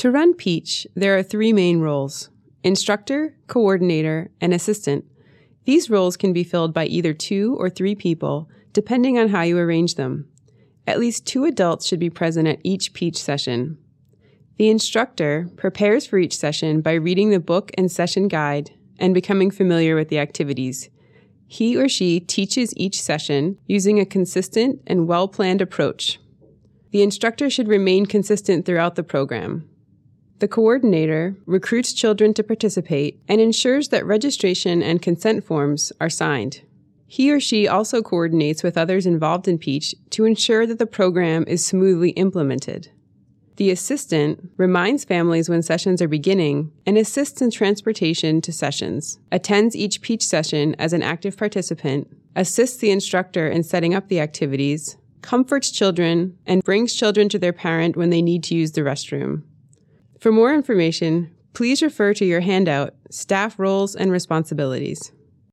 To run Peach, there are 3 main roles: instructor, coordinator, and assistant. These roles can be filled by either 2 or 3 people, depending on how you arrange them. At least 2 adults should be present at each Peach session. The instructor prepares for each session by reading the book and session guide and becoming familiar with the activities. He or she teaches each session using a consistent and well-planned approach. The instructor should remain consistent throughout the program. The coordinator recruits children to participate and ensures that registration and consent forms are signed. He or she also coordinates with others involved in Peach to ensure that the program is smoothly implemented. The assistant reminds families when sessions are beginning and assists in transportation to sessions, attends each Peach session as an active participant, assists the instructor in setting up the activities, comforts children, and brings children to their parent when they need to use the restroom. For more information, please refer to your handout, Staff Roles and Responsibilities.